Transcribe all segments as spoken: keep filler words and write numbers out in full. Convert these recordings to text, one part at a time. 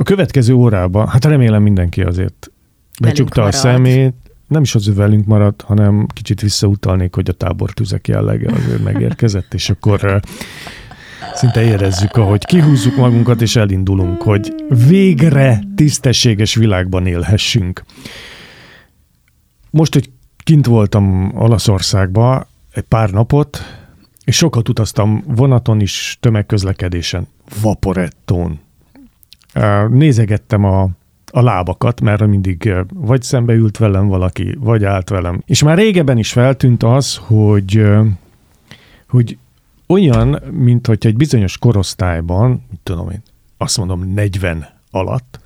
következő órában, hát remélem mindenki azért becsukta a szemét, nem is az velünk maradt, hanem kicsit visszautalnék, hogy a tábortüzek jellege azért megérkezett, és akkor szinte érezzük, ahogy kihúzzuk magunkat, és elindulunk, hogy végre tisztességes világban élhessünk. Most, hogy kint voltam Olaszországban egy pár napot, és sokat utaztam vonaton is, tömegközlekedésen, vaporettón. Nézegettem a, a lábakat, mert mindig vagy szembe ült velem valaki, vagy állt velem. És már régebben is feltűnt az, hogy, hogy olyan, mint hogy egy bizonyos korosztályban, mit tudom én, azt mondom negyven alatt,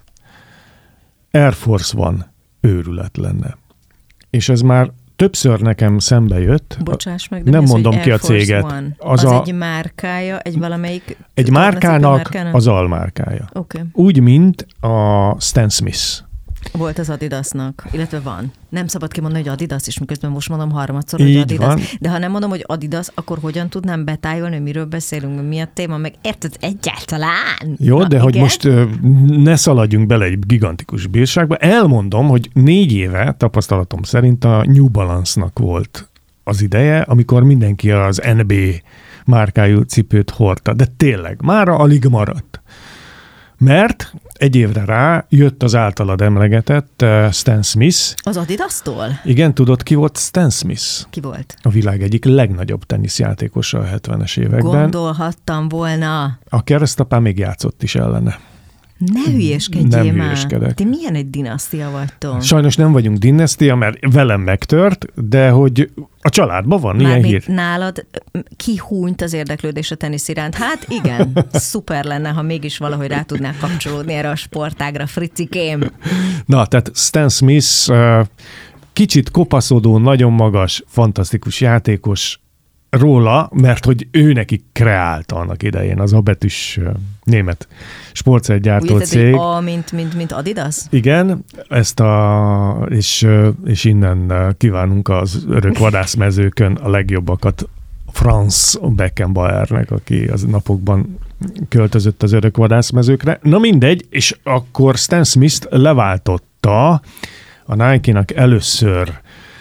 Air Force One őrület lenne. És ez már többször nekem szembe jött. Bocsáss meg, de nem mi az, mondom ki a céget. Az, az a, egy márkája, egy valamelyik... Egy márkának, márkának az almárkája. Okay. Úgy, mint a Stan Smith. Volt az Adidasnak, illetve van. Nem szabad kimondani, hogy Adidas is, miközben most mondom harmadszor, hogy így Adidas. Van. De ha nem mondom, hogy Adidas, akkor hogyan tudnám betájolni, hogy miről beszélünk, mi a téma, meg érted egyáltalán? Jó, Na, de igen? hogy most uh, ne szaladjunk bele egy gigantikus bírságba. Elmondom, hogy négy éve, tapasztalatom szerint a New Balance-nak volt az ideje, amikor mindenki az en bé márkájú cipőt hordta. De tényleg, mára alig maradt. Mert egy évre rá jött az általad emlegetett uh, Stan Smith. Az Adidas-tól? Igen, tudod, ki volt Stan Smith? Ki volt? A világ egyik legnagyobb teniszjátékosa a hetvenes években. Gondolhattam volna. A keresztapám még játszott is ellene. Ne hülyeskedjél nem már. hülyeskedek. Ti milyen egy dinasztia vagytok? Sajnos nem vagyunk dinasztia, mert velem megtört, de hogy a családban van ilyen hír. Nálad kihúnyt az érdeklődés a tenisz iránt. Hát igen, szuper lenne, ha mégis valahogy rá tudnák kapcsolódni erre a sportágra, fricikém. Na, tehát Stan Smith kicsit kopaszodó, nagyon magas, fantasztikus játékos, róla, mert hogy ő neki kreálta annak idején az abetűs német sportszergyártó cég. A, mint, mint, mint Adidas? Igen, ezt a, és, és innen kívánunk az örök vadászmezőkön a legjobbakat Franz Beckenbauernek, aki az napokban költözött az örök vadászmezőkre. Na mindegy, és akkor Stan Smith leváltotta a Nike-nak először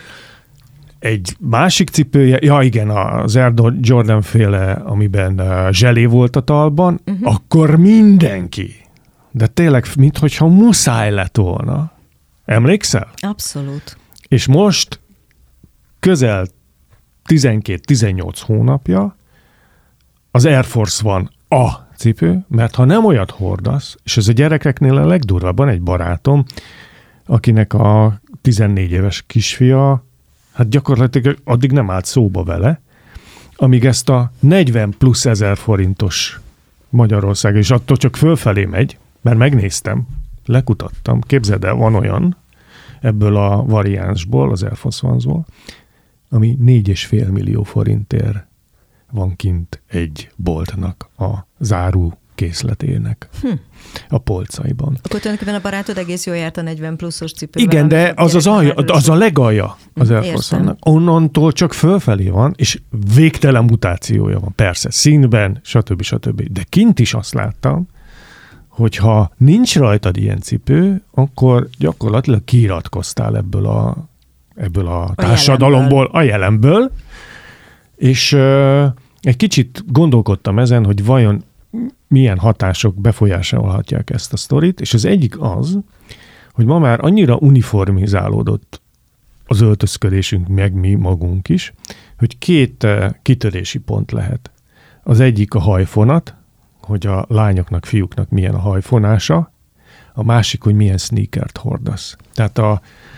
egy másik cipője, ja igen, az Air Jordan féle, amiben uh, zselé volt a talban, uh-huh. Akkor mindenki, de tényleg, minthogyha muszáj lett volna. Emlékszel? Abszolút. És most közel tizenkét-tizennyolc hónapja az Air Force van a cipő, mert ha nem olyat hordasz, és ez a gyerekeknél a legdurvábban egy barátom, akinek a tizennégy éves kisfia, hát gyakorlatilag addig nem állt szóba vele, amíg ezt a negyven plusz ezer forintos Magyarország, és attól csak fölfelé megy, mert megnéztem, lekutattam, képzeld el, van olyan ebből a variánsból, az Air Force One-ból, ami négy és fél millió forintért van kint egy boltnak a záró készletének hm. a polcaiban. Akkor tulajdonképpen a barátod egész jól járt a negyven pluszos cipővel. Igen, de az az, alja, az a legalja az Air Force One-nak. Onnantól csak fölfelé van, és végtelen mutációja van. Persze, színben, stb. stb. De kint is azt láttam, hogyha nincs rajtad ilyen cipő, akkor gyakorlatilag kiiratkoztál ebből a, ebből a, a társadalomból, jelenből. a jelenből, és uh, egy kicsit gondolkodtam ezen, hogy vajon milyen hatások befolyásolhatják ezt a sztorit, és az egyik az, hogy ma már annyira uniformizálódott az öltözködésünk, meg mi magunk is, hogy két kitörési pont lehet. Az egyik a hajfonat, hogy a lányoknak, fiúknak milyen a hajfonása, a másik, hogy milyen sneakert hordasz. Tehát a,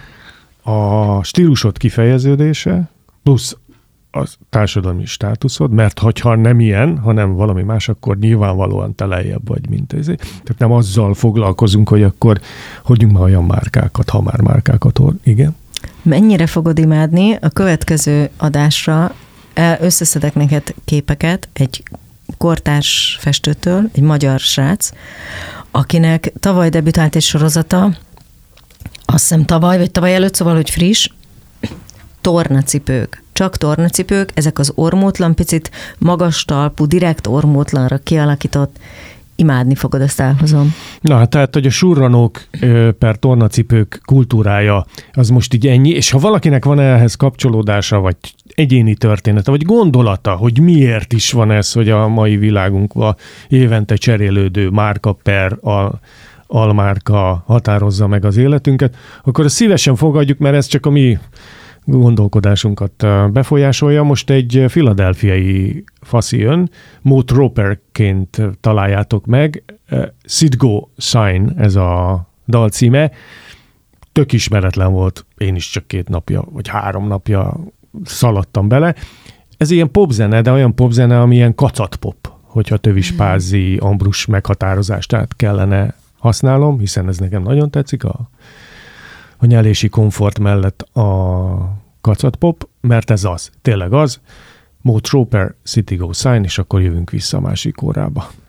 a stílusod kifejeződése, plusz a társadalmi státuszod, mert hogyha nem ilyen, hanem valami más, akkor nyilvánvalóan te lejjebb vagy, mint ez. Tehát nem azzal foglalkozunk, hogy akkor hordjunk már olyan márkákat, ha már márkákat hord. Igen? Mennyire fogod imádni? A következő adásra összeszedek neked képeket egy kortárs festőtől, egy magyar srác, akinek tavaly debütált egy sorozata, azt hiszem tavaly, vagy tavaly előtt, szóval, hogy friss, tornacipők. Csak tornacipők, ezek az ormótlan, picit magas talpú, direkt ormótlanra kialakított, imádni fogod, ezt elhozom. Na, hát tehát, hogy a surranók per tornacipők kultúrája az most így ennyi, és ha valakinek van ehhez kapcsolódása, vagy egyéni története, vagy gondolata, hogy miért is van ez, hogy a mai világunkban évente cserélődő márka per a almárka határozza meg az életünket, akkor ezt szívesen fogadjuk, mert ez csak a mi gondolkodásunkat befolyásolja. Most egy philadelphiai faszi jön, Maud Roperként találjátok meg, Citgo Sign ez a dal címe, tök ismeretlen volt, én is csak két napja, vagy három napja szaladtam bele. Ez ilyen popzene, de olyan popzene, ami ilyen kacatpop, hogyha Tövis Pázzi Ambrus meghatározást tehát kellene használom, hiszen ez nekem nagyon tetszik, a, a nyelési komfort mellett a kacatpop, mert ez az, tényleg az. Maud Roper, City Go Sign, és akkor jövünk vissza a másik órába.